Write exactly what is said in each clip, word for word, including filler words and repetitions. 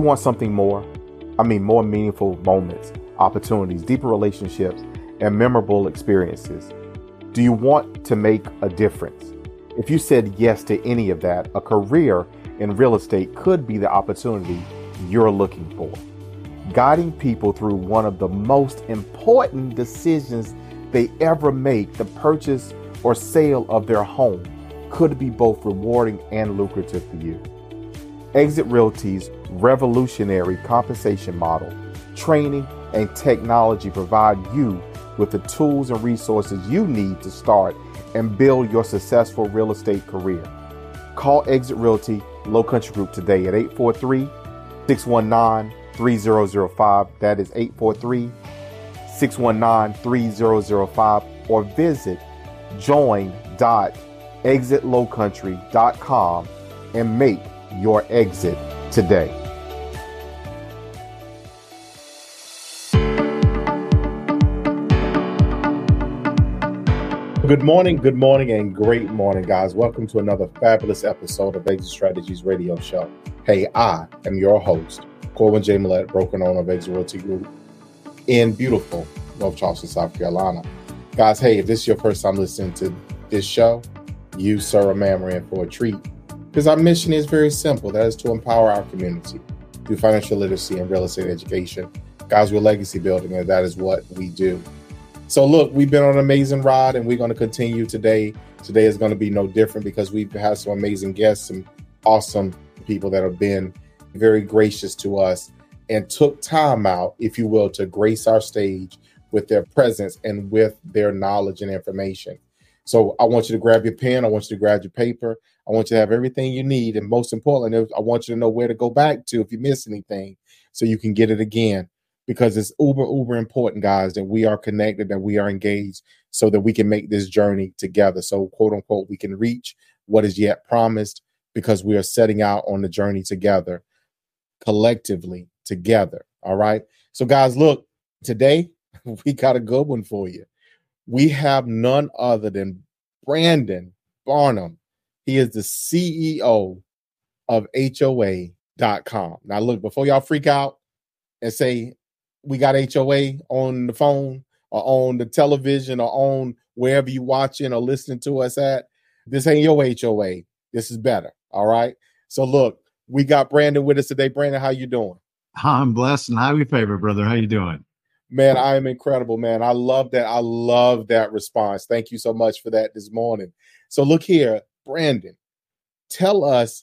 want something more? I mean, more meaningful moments, opportunities, deeper relationships, and memorable experiences. Do you want to make a difference? If you said yes to any of that, a career in real estate could be the opportunity you're looking for. Guiding people through one of the most important decisions they ever make, the purchase or sale of their home, could be both rewarding and lucrative for you. Exit Realty's revolutionary compensation model, training, and technology provide you with the tools and resources you need to start and build your successful real estate career. Call Exit Realty Low Country Group today at eight four three, six one nine, three zero zero five. That is eight four three, six one nine, three zero zero five, or visit join dot exit low country dot com and make your exit today. Good morning, good morning, and great morning, guys. Welcome to another fabulous episode of Exit Strategies Radio Show. Hey, I am your host, Corwin J. Millett, broker and owner of Exit Realty Group in beautiful North Charleston, South Carolina. Guys, hey, if this is your first time listening to this show, you, sir, or ma'am, are in for a treat. Because our mission is very simple. That is to empower our community through financial literacy and real estate education. Guys, we're legacy building, and that is what we do. So look, we've been on an amazing ride, and we're going to continue today. Today is going to be no different because we've had some amazing guests, some awesome people that have been very gracious to us and took time out, if you will, to grace our stage with their presence and with their knowledge and information. So I want you to grab your pen. I want you to grab your paper. I want you to have everything you need. And most importantly, I want you to know where to go back to if you miss anything so you can get it again. Because it's uber, uber important, guys, that we are connected, that we are engaged so that we can make this journey together. So, quote unquote, we can reach what is yet promised because we are setting out on the journey together, collectively together. All right. So, guys, look, today we got a good one for you. We have none other than Brandon Barnum. He is the C E O of H O A dot com. Now, look, before y'all freak out and say, we got H O A on the phone or on the television or on wherever you watching or listening to us at. This ain't your H O A. This is better. All right. So look, we got Brandon with us today. Brandon, how you doing? I'm blessed and highly favored, brother. How you doing? Man, I am incredible, man. I love that. I love that response. Thank you so much for that this morning. So look here, Brandon, tell us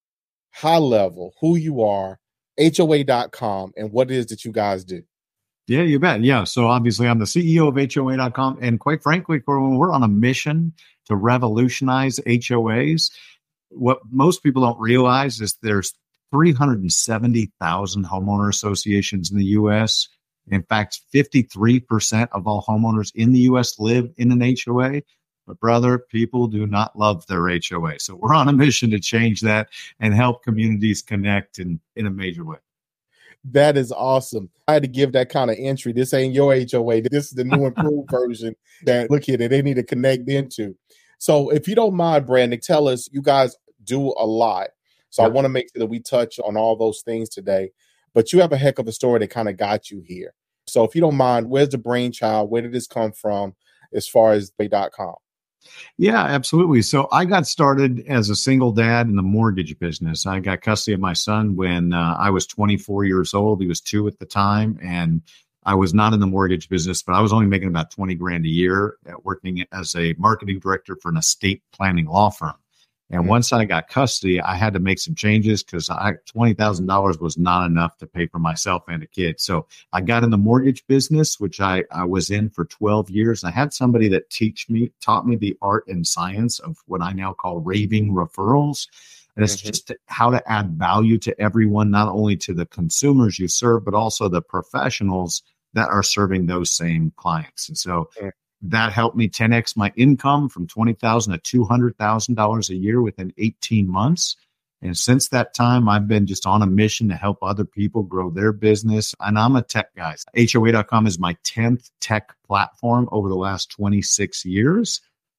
high level who you are, H O A dot com, and what it is that you guys do. Yeah, you bet. Yeah. So obviously I'm the C E O of H O A dot com. And quite frankly, we're on a mission to revolutionize H O As. What most people don't realize is there's three hundred seventy thousand homeowner associations in the U S. In fact, fifty-three percent of all homeowners in the U S live in an H O A. But brother, people do not love their H O A. So we're on a mission to change that and help communities connect in, in a major way. That is awesome. I had to give that kind of entry. This ain't your H O A. This is the new improved version that, look here, that they need to connect into. So if you don't mind, Brandon, tell us, you guys do a lot. So yep. I want to make sure that we touch on all those things today. But you have a heck of a story that kind of got you here. So if you don't mind, where's the brainchild? Where did this come from as far as H O A dot com? Yeah, absolutely. So I got started as a single dad in the mortgage business. I got custody of my son when uh, I was twenty-four years old. He was two at the time. And I was not in the mortgage business, but I was only making about twenty grand a year at working as a marketing director for an estate planning law firm. And mm-hmm. once I got custody, I had to make some changes because I twenty thousand dollars was not enough to pay for myself and a kid. So I got in the mortgage business, which I, I was in for twelve years. I had somebody that teach me, taught me the art and science of what I now call raving referrals. And it's mm-hmm. just how to add value to everyone, not only to the consumers you serve, but also the professionals that are serving those same clients. And so mm-hmm. that helped me ten X my income from twenty thousand dollars to two hundred thousand dollars a year within eighteen months. And since that time, I've been just on a mission to help other people grow their business. And I'm a tech guy. H O A dot com is my tenth tech platform over the last twenty-six years.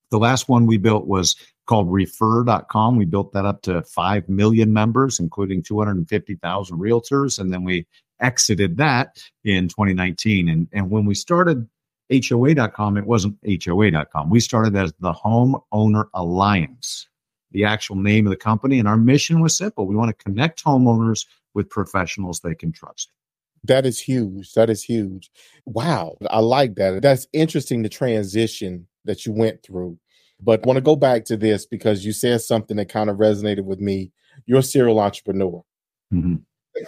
The last one we built was called refer dot com. We built that up to five million members, including two hundred fifty thousand realtors. And then we exited that in twenty nineteen. And, and when we started H O A dot com, it wasn't H O A dot com. We started as the Homeowner Alliance, the actual name of the company. And our mission was simple. We want to connect homeowners with professionals they can trust. That is huge. That is huge. Wow. I like that. That's interesting, the transition that you went through. But I want to go back to this because you said something that kind of resonated with me. You're a serial entrepreneur. Mm-hmm.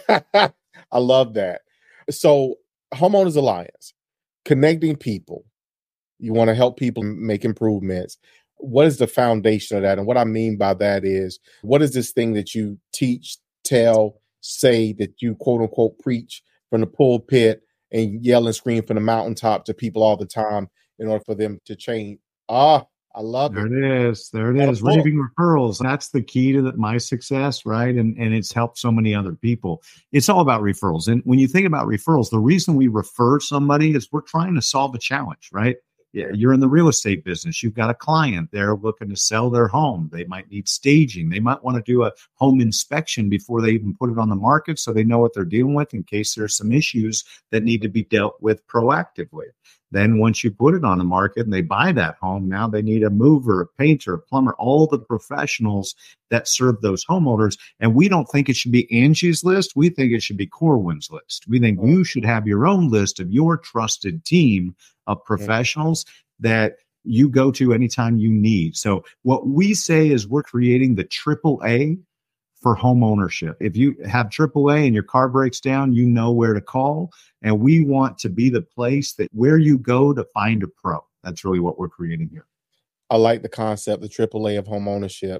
I love that. So Homeowners Alliance, connecting people. You want to help people make improvements. What is the foundation of that? And what I mean by that is, what is this thing that you teach, tell, say, that you quote unquote preach from the pulpit and yell and scream from the mountaintop to people all the time in order for them to change? Ah, I love there it. There it is. There it is. Raving referrals. That's the key to the, my success, right? And and it's helped so many other people. It's all about referrals. And when you think about referrals, the reason we refer somebody is we're trying to solve a challenge, right? Yeah, you're in the real estate business. You've got a client. They're looking to sell their home. They might need staging. They might want to do a home inspection before they even put it on the market so they know what they're dealing with in case there's some issues that need to be dealt with proactively. Then once you put it on the market and they buy that home, now they need a mover, a painter, a plumber, all the professionals that serve those homeowners. And we don't think it should be Angie's list. We think it should be Corwin's list. We think you should have your own list of your trusted team of professionals that you go to anytime you need. So what we say is we're creating the triple A for home ownership. If you have triple A and your car breaks down, you know where to call. And we want to be the place that where you go to find a pro. That's really what we're creating here. I like the concept, the triple A of home ownership.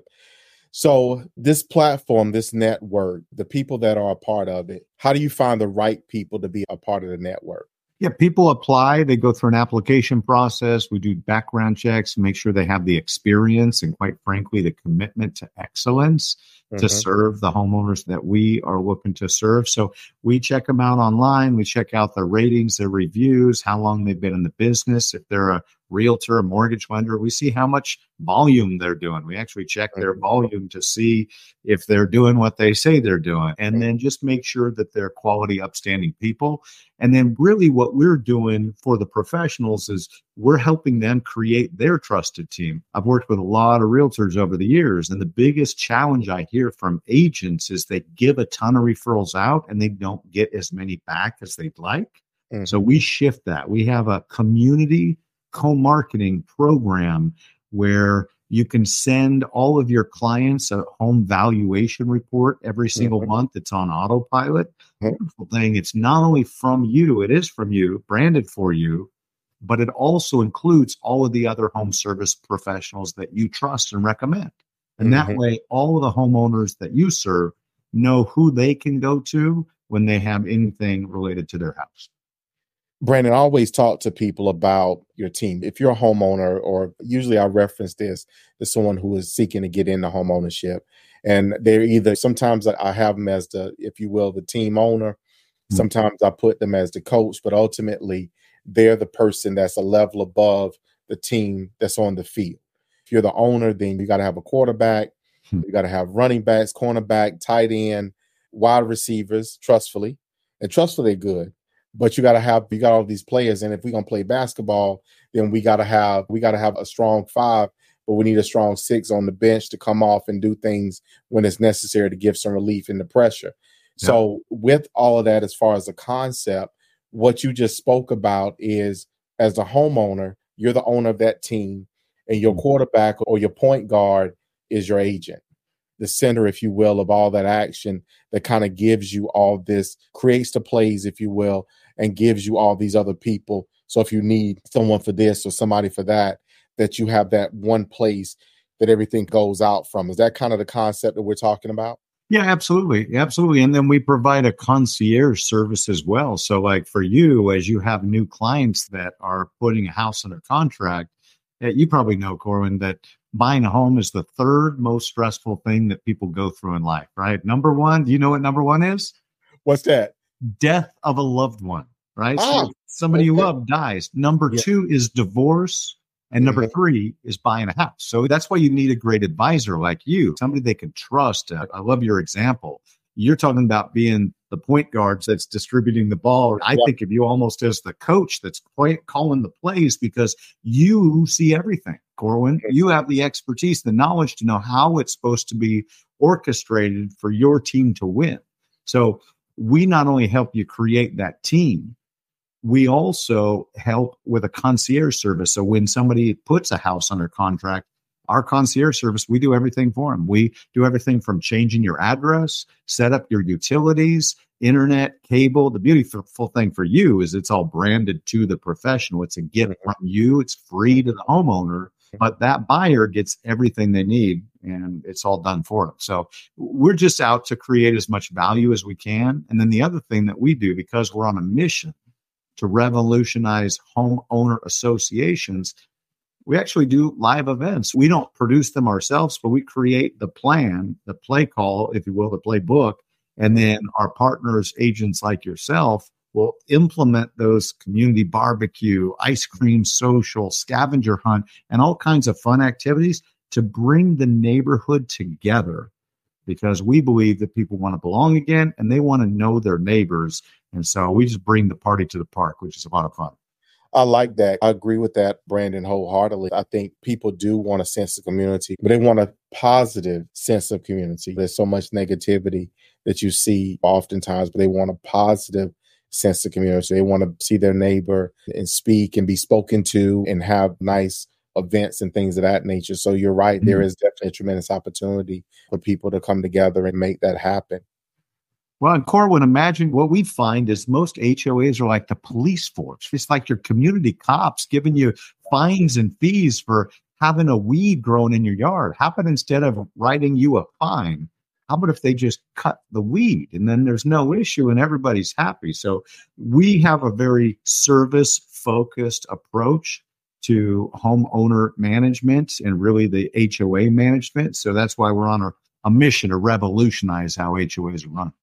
So this platform, this network, the people that are a part of it, how do you find the right people to be a part of the network? Yeah, people apply. They go through an application process. We do background checks, make sure they have the experience and, quite frankly, the commitment to excellence mm-hmm. to serve the homeowners that we are looking to serve. So we check them out online. We check out their ratings, their reviews, how long they've been in the business. If they're a realtor, a mortgage lender, we see how much volume they're doing. We actually check their volume to see if they're doing what they say they're doing, and then just make sure that they're quality, upstanding people. And then really what we're doing for the professionals is we're helping them create their trusted team. I've worked with a lot of realtors over the years, and the biggest challenge I hear from agents is they give a ton of referrals out and they don't get as many back as they'd like. Mm-hmm. So we shift that. We have a community co-marketing program where you can send all of your clients a home valuation report every single mm-hmm. month. It's on autopilot. Mm-hmm. Wonderful thing. It's not only from you, it is from you, branded for you, but it also includes all of the other home service professionals that you trust and recommend. And mm-hmm. that way, all of the homeowners that you serve know who they can go to when they have anything related to their house. Brandon, I always talk to people about your team. If you're a homeowner, or usually I reference this to someone who is seeking to get into home ownership, and they're either, sometimes I have them as the, if you will, the team owner. Mm-hmm. Sometimes I put them as the coach, but ultimately they're the person that's a level above the team that's on the field. If you're the owner, then you got to have a quarterback, mm-hmm. you got to have running backs, cornerback, tight end, wide receivers, trustfully, and trustfully good. But you got to have, you got all these players. And if we're going to play basketball, then we got to have, we got to have a strong five, but we need a strong six on the bench to come off and do things when it's necessary to give some relief in the pressure. Yeah. So with all of that, as far as the concept, what you just spoke about is, as the homeowner, you're the owner of that team, and your quarterback or your point guard is your agent, the center, if you will, of all that action that kind of gives you all this, creates the plays, if you will, and gives you all these other people. So if you need someone for this or somebody for that, that you have that one place that everything goes out from. Is that kind of the concept that we're talking about? Yeah, absolutely. Absolutely. And then we provide a concierge service as well. So like for you, as you have new clients that are putting a house under contract, you probably know, Corwin, that buying a home is the third most stressful thing that people go through in life, right? Number one, do you know what number one is? What's that? Death of a loved one, right? Ah, so somebody okay. you love dies. Number yeah. two is divorce. And number Mhm. three is buying a house. So that's why you need a great advisor like you, somebody they can trust. Uh, I love your example. You're talking about being the point guard that's distributing the ball. I Yep. think of you almost as the coach that's play, calling the plays because you see everything, Corwin. You have the expertise, the knowledge to know how it's supposed to be orchestrated for your team to win. So we not only help you create that team, we also help with a concierge service. So when somebody puts a house under contract, our concierge service, we do everything for them. We do everything from changing your address, set up your utilities, internet, cable. The beautiful thing for you is it's all branded to the professional. It's a gift from you. It's free to the homeowner, but that buyer gets everything they need and it's all done for them. So we're just out to create as much value as we can. And then the other thing that we do, because we're on a mission to revolutionize homeowner associations, we actually do live events. We don't produce them ourselves, but we create the plan, the play call, if you will, the playbook. And then our partners, agents like yourself, will implement those community barbecue, ice cream social, scavenger hunt, and all kinds of fun activities to bring the neighborhood together, because we believe that people want to belong again and they want to know their neighbors. And so we just bring the party to the park, which is a lot of fun. I like that. I agree with that, Brandon, wholeheartedly. I think people do want a sense of community, but they want a positive sense of community. There's so much negativity that you see oftentimes, but they want a positive sense of community. They want to see their neighbor and speak and be spoken to and have nice events and things of that nature. So you're right. There is definitely a tremendous opportunity for people to come together and make that happen. Well, and Corwin, imagine what we find is most H O As are like the police force. It's like your community cops giving you fines and fees for having a weed grown in your yard. How about instead of writing you a fine, how about if they just cut the weed and then there's no issue and everybody's happy? So we have a very service-focused approach to homeowner management and really the H O A management. So that's why we're on a, a mission to revolutionize how H O As are run.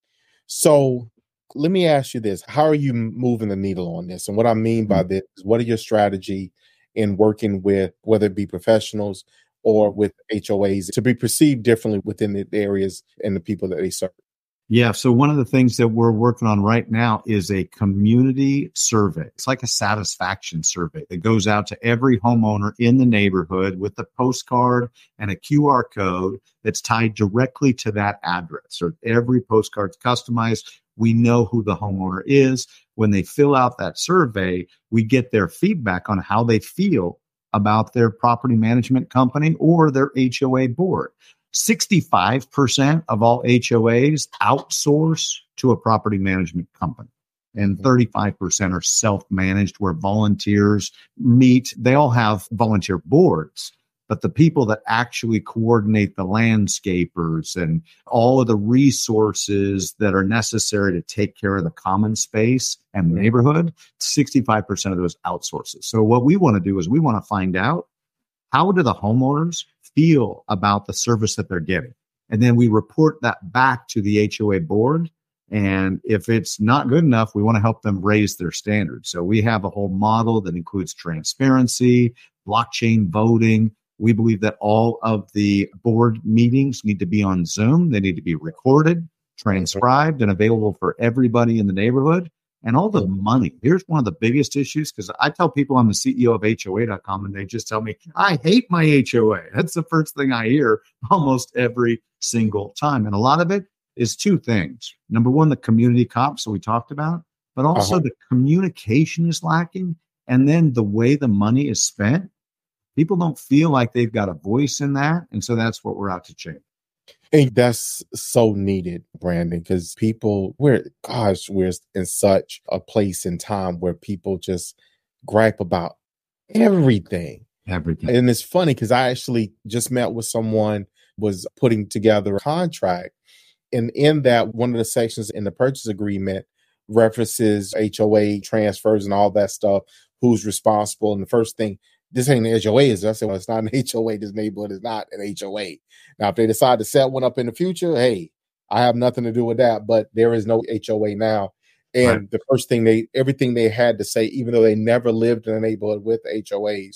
So let me ask you this. How are you moving the needle on this? And what I mean by this is, what are your strategy in working with, whether it be professionals or with H O As, to be perceived differently within the areas and the people that they serve? Yeah. So one of the things that we're working on right now is a community survey. It's like a satisfaction survey that goes out to every homeowner in the neighborhood with a postcard and a Q R code that's tied directly to that address. So every postcard's customized. We know who the homeowner is. When they fill out that survey, we get their feedback on how they feel about their property management company or their H O A board. sixty-five percent of all H O As outsource to a property management company, and thirty-five percent are self-managed where volunteers meet. They all have volunteer boards, but the people that actually coordinate the landscapers and all of the resources that are necessary to take care of the common space and the neighborhood, sixty-five percent of those outsources. So what we want to do is we want to find out, how do the homeowners feel about the service that they're getting? And then we report that back to the H O A board. And if it's not good enough, we want to help them raise their standards. So we have a whole model that includes transparency, blockchain voting. We believe that all of the board meetings need to be on Zoom. They need to be recorded, transcribed, and available for everybody in the neighborhood. And all the money. Here's one of the biggest issues, because I tell people I'm the C E O of H O A dot com and they just tell me, I hate my H O A. That's the first thing I hear almost every single time. And a lot of it is two things. Number one, the community cops that we talked about, but also uh-huh. the communication is lacking. And then the way the money is spent, people don't feel like they've got a voice in that. And so that's what we're out to change. And that's so needed, Brandon, because people, we're, gosh, we're in such a place and time where people just gripe about everything. Everything. And it's funny because I actually just met with someone, was putting together a contract. And in that, one of the sections in the purchase agreement references H O A transfers and all that stuff, who's responsible. And the first thing, this ain't an H O A. Is I said, well, it's not an H O A. This neighborhood is not an H O A. Now, if they decide to set one up in the future, hey, I have nothing to do with that. But there is no H O A now. And right. the first thing they, everything they had to say, even though they never lived in a neighborhood with H O As,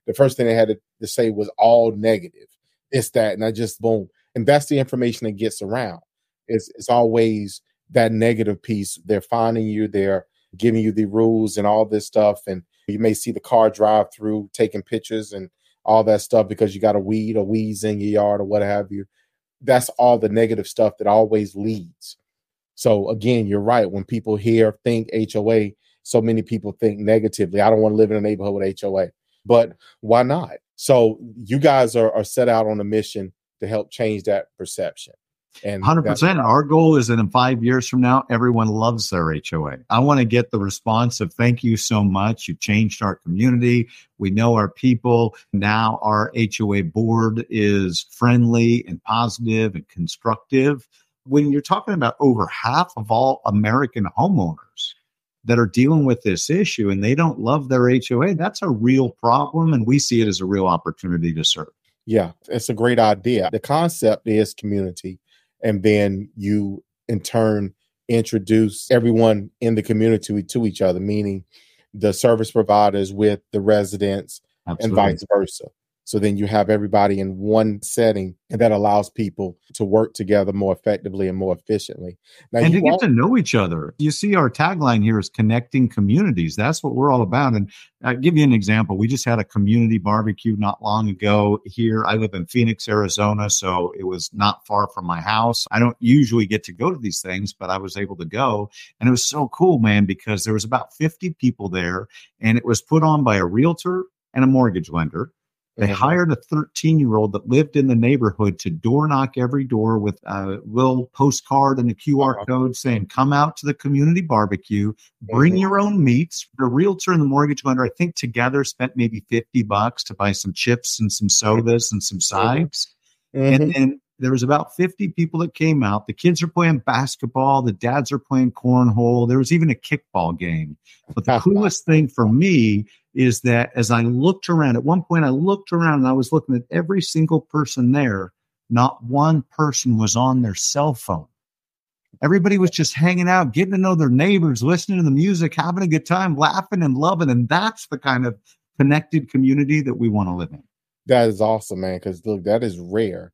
the first thing they had to, to say was all negative. It's that, and I just boom. And that's the information that gets around. It's it's always that negative piece. They're finding you, they're giving you the rules and all this stuff. And you may see the car drive through, taking pictures and all that stuff because you got a weed or weeds in your yard or what have you. That's all the negative stuff that always leads. So again, you're right. When people hear, think H O A, so many people think negatively. I don't want to live in a neighborhood with H O A, but why not? So you guys are, are set out on a mission to help change that perception. And one hundred percent. Our goal is that in five years from now, everyone loves their H O A. I want to get the response of thank you so much. You've changed our community. We know our people. Now our H O A board is friendly and positive and constructive. When you're talking about over half of all American homeowners that are dealing with this issue and they don't love their H O A, that's a real problem. And we see it as a real opportunity to serve. Yeah, it's a great idea. The concept is community. And then you, in turn, introduce everyone in the community to each other, meaning the service providers with the residents. Absolutely. And vice versa. So then you have everybody in one setting, and that allows people to work together more effectively and more efficiently. Now, and to get all- to know each other. You see, our tagline here is connecting communities. That's what we're all about. And I'll give you an example. We just had a community barbecue not long ago here. I live in Phoenix, Arizona, so it was not far from my house. I don't usually get to go to these things, but I was able to go. And it was so cool, man, because there was about fifty people there, and it was put on by a realtor and a mortgage lender. They hired a thirteen-year-old that lived in the neighborhood to door knock every door with a little postcard and a Q R code saying, come out to the community barbecue, bring mm-hmm. your own meats. The realtor and the mortgage lender, I think together spent maybe fifty bucks to buy some chips and some sodas and some sides. Mm-hmm. And then there was about fifty people that came out. The kids are playing basketball. The dads are playing cornhole. There was even a kickball game. But the coolest thing for me is that as I looked around, at one point I looked around and I was looking at every single person there. Not one person was on their cell phone. Everybody was just hanging out, getting to know their neighbors, listening to the music, having a good time, laughing and loving. And that's the kind of connected community that we want to live in. That is awesome, man, because look, that is rare.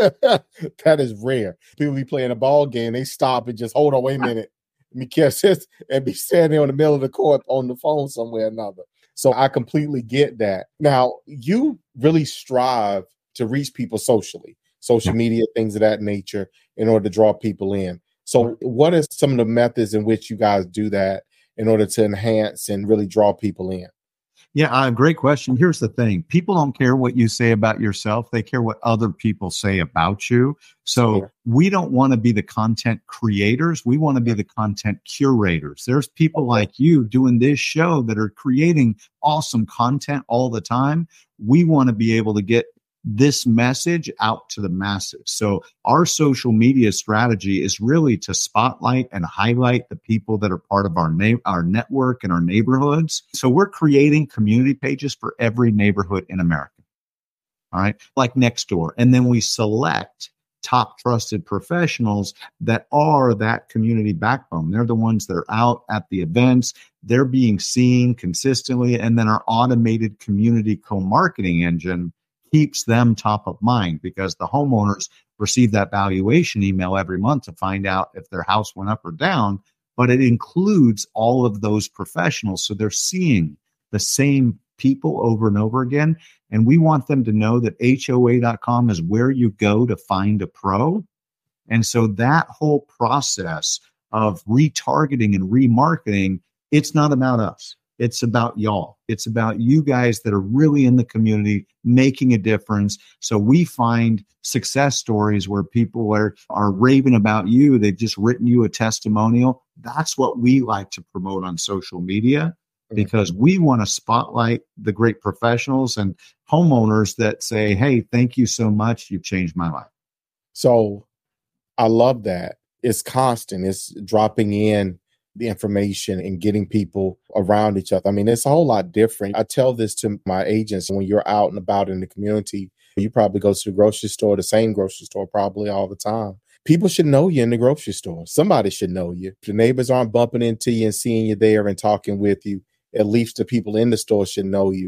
That is rare. People be playing a ball game, they stop and just hold on, wait a minute. Let me catch this, and be standing on the middle of the court on the phone somewhere or another. So I completely get that. Now, you really strive to reach people socially, social yeah. media, things of that nature, in order to draw people in. So what are some of the methods in which you guys do that in order to enhance and really draw people in? Yeah, uh, great question. Here's the thing. People don't care what you say about yourself. They care what other people say about you. So yeah. we don't want to be the content creators. We want to be the content curators. There's people like you doing this show that are creating awesome content all the time. We want to be able to get this message out to the masses. So our social media strategy is really to spotlight and highlight the people that are part of our na- our network and our neighborhoods. So we're creating community pages for every neighborhood in America. All right. Like Nextdoor. And then we select top trusted professionals that are that community backbone. They're the ones that are out at the events. They're being seen consistently. And then our automated community co-marketing engine keeps them top of mind because the homeowners receive that valuation email every month to find out if their house went up or down, but it includes all of those professionals. So they're seeing the same people over and over again. And we want them to know that H O A dot com is where you go to find a pro. And so that whole process of retargeting and remarketing, it's not about us. It's about y'all. It's about you guys that are really in the community making a difference. So we find success stories where people are, are raving about you. They've just written you a testimonial. That's what we like to promote on social media because we want to spotlight the great professionals and homeowners that say, hey, thank you so much. You've changed my life. So I love that. It's constant. It's dropping in the information and getting people around each other. I mean, it's a whole lot different. I tell this to my agents when you're out and about in the community, you probably go to the grocery store, the same grocery store probably all the time. People should know you in the grocery store. Somebody should know you. If the neighbors aren't bumping into you and seeing you there and talking with you, at least the people in the store should know you.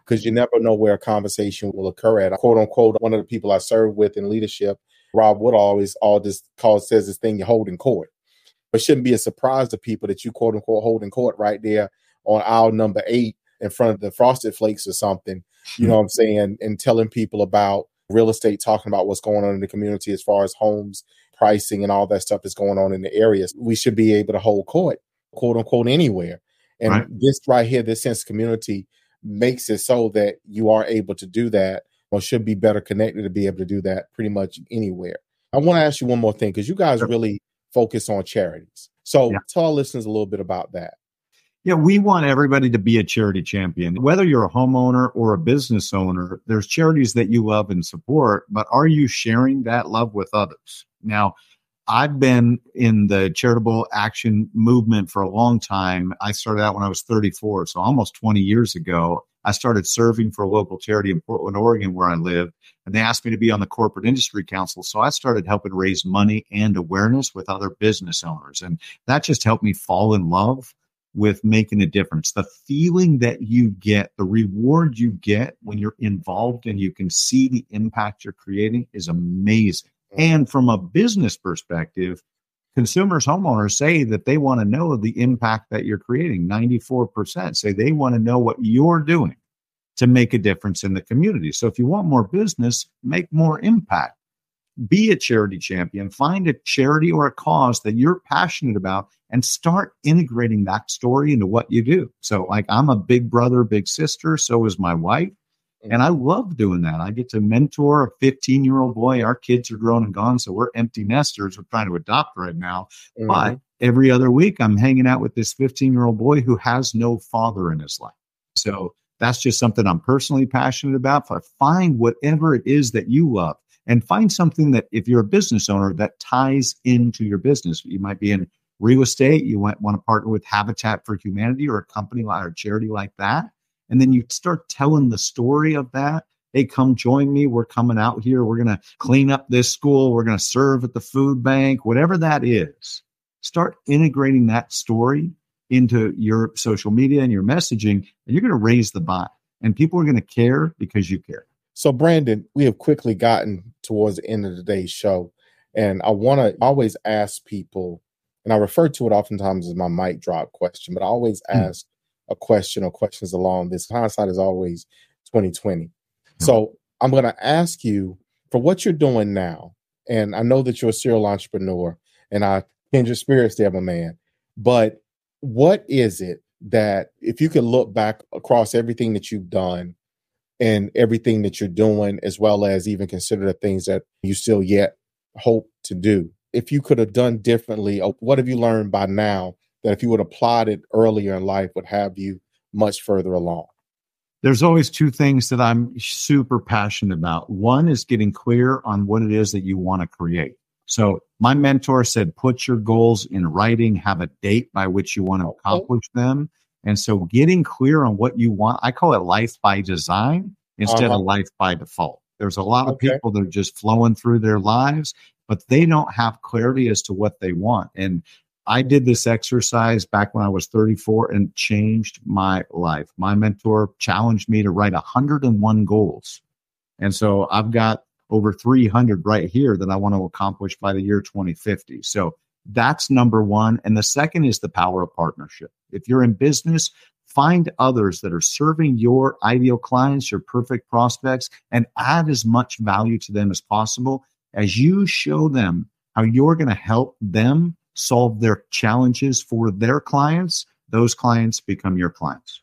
because you never know where a conversation will occur at. Quote unquote, one of the people I serve with in leadership, Rob Wood, always all this calls says this thing, you hold in court. But it shouldn't be a surprise to people that you quote unquote hold in court right there on aisle number eight in front of the Frosted Flakes or something, you know what I'm saying, and telling people about real estate, talking about what's going on in the community as far as homes, pricing, and all that stuff that's going on in the areas. We should be able to hold court, quote unquote, anywhere. And right. this right here, this sense of community makes it so that you are able to do that, or should be better connected to be able to do that pretty much anywhere. I want to ask you one more thing, because you guys sure. really focus on charities. So yeah. tell our listeners a little bit about that. Yeah, we want everybody to be a charity champion. Whether you're a homeowner or a business owner, there's charities that you love and support, but are you sharing that love with others? Now, I've been in the charitable action movement for a long time. I started out when I was thirty-four, so almost twenty years ago. I started serving for a local charity in Portland, Oregon, where I live, and they asked me to be on the Corporate Industry Council. So I started helping raise money and awareness with other business owners, and that just helped me fall in love with making a difference. The feeling that you get, the reward you get when you're involved and you can see the impact you're creating is amazing. And from a business perspective, consumers, homeowners say that they want to know the impact that you're creating. ninety-four percent say they want to know what you're doing to make a difference in the community. So if you want more business, make more impact. Be a charity champion. Find a charity or a cause that you're passionate about and start integrating that story into what you do. So like I'm a big brother, big sister. So is my wife. And I love doing that. I get to mentor a fifteen-year-old boy. Our kids are grown and gone, so we're empty nesters. We're trying to adopt right now. Mm-hmm. But every other week, I'm hanging out with this fifteen-year-old boy who has no father in his life. So that's just something I'm personally passionate about. But find whatever it is that you love, and find something that, if you're a business owner, that ties into your business. You might be in real estate. You might want to partner with Habitat for Humanity or a company or a charity like that. And then you start telling the story of that. Hey, come join me. We're coming out here. We're going to clean up this school. We're going to serve at the food bank, whatever that is. Start integrating that story into your social media and your messaging, and you're going to raise the bar. And people are going to care because you care. So, Brandon, we have quickly gotten towards the end of today's show. And I want to always ask people, and I refer to it oftentimes as my mic drop question, but I always mm-hmm. ask a question or questions along this. Hindsight is always twenty twenty. So I'm going to ask you for what you're doing now. And I know that you're a serial entrepreneur, and I kindred spirits there, my man. But what is it that, if you could look back across everything that you've done and everything that you're doing, as well as even consider the things that you still yet hope to do, if you could have done differently, what have you learned by now that if you would have applied it earlier in life would have you much further along? There's always two things that I'm super passionate about. One is getting clear on what it is that you want to create. So my mentor said, put your goals in writing, have a date by which you want to accomplish them. And so getting clear on what you want, I call it life by design instead uh-huh. of life by default. There's a lot of okay. people that are just flowing through their lives, but they don't have clarity as to what they want. And I did this exercise back when I was thirty-four and changed my life. My mentor challenged me to write one hundred one goals. And so I've got over three hundred right here that I want to accomplish by the year twenty fifty. So that's number one. And the second is the power of partnership. If you're in business, find others that are serving your ideal clients, your perfect prospects, and add as much value to them as possible. As you show them how you're going to help them solve their challenges for their clients, those clients become your clients.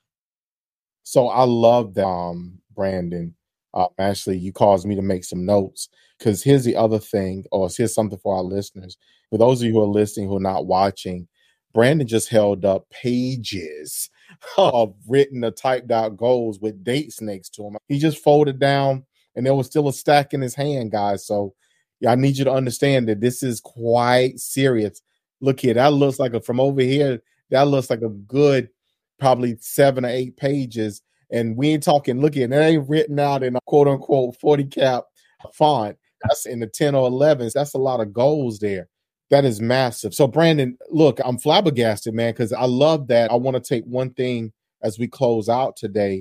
So I love that, um, Brandon. Uh, actually, you caused me to make some notes, because here's the other thing, or here's something for our listeners. For those of you who are listening, who are not watching, Brandon just held up pages of written or typed out goals with dates next to him. He just folded down, and there was still a stack in his hand, guys. So yeah, I need you to understand that this is quite serious. Look here, that looks like a, from over here, that looks like a good probably seven or eight pages. And we ain't talking, look here, that ain't written out in a quote unquote forty cap font. That's in the ten or elevens. That's a lot of goals there. That is massive. So Brandon, look, I'm flabbergasted, man, because I love that. I want to take one thing as we close out today.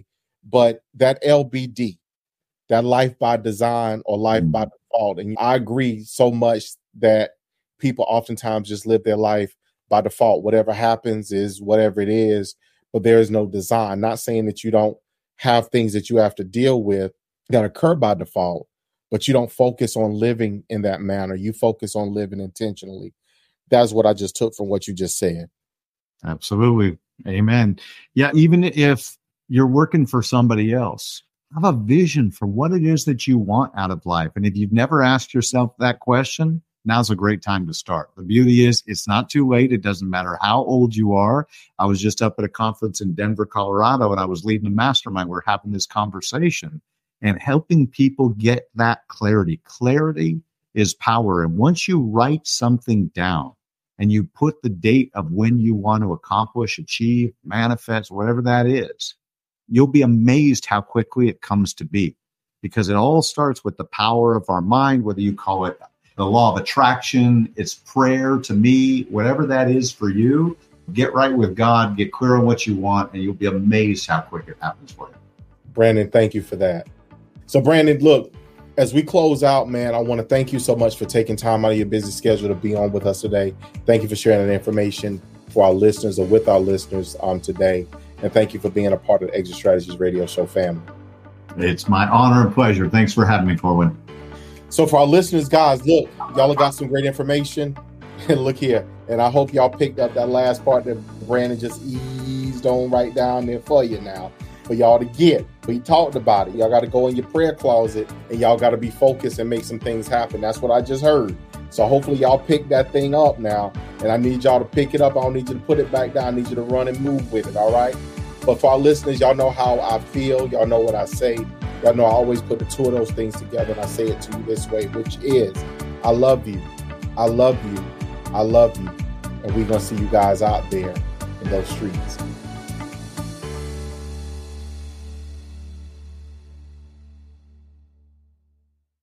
but that L B D, that life by design or life by default. And I agree so much that people oftentimes just live their life by default. Whatever happens is whatever it is, but there is no design. Not saying that you don't have things that you have to deal with that occur by default, but you don't focus on living in that manner. You focus on living intentionally. That's what I just took from what you just said. Absolutely. Amen. Yeah, even if you're working for somebody else, have a vision for what it is that you want out of life. And if you've never asked yourself that question, now's a great time to start. The beauty is it's not too late. It doesn't matter how old you are. I was just up at a conference in Denver, Colorado, and I was leading a mastermind. We're having this conversation and helping people get that clarity. Clarity is power. And once you write something down and you put the date of when you want to accomplish, achieve, manifest, whatever that is, you'll be amazed how quickly it comes to be, because it all starts with the power of our mind, whether you call it the law of attraction, it's prayer to me, whatever that is for you. Get right with God, get clear on what you want, and you'll be amazed how quick it happens for you. Brandon, thank you for that. So Brandon, look, as we close out, man, I want to thank you so much for taking time out of your busy schedule to be on with us today. Thank you for sharing that information for our listeners or with our listeners um, today. And thank you for being a part of the Exit Strategies Radio Show family. It's my honor and pleasure. Thanks for having me, Corwin. So for our listeners, guys, look, y'all have got some great information. And look here. And I hope y'all picked up that last part that Brandon just eased on right down there for you now. For y'all to get. We talked about it. Y'all got to go in your prayer closet and y'all got to be focused and make some things happen. That's what I just heard. So hopefully y'all pick that thing up now. And I need y'all to pick it up. I don't need you to put it back down. I need you to run and move with it. All right. But for our listeners, y'all know how I feel. Y'all know what I say. Y'all know I always put the two of those things together, and I say it to you this way, which is, I love you. I love you. I love you. And we're going to see you guys out there in those streets.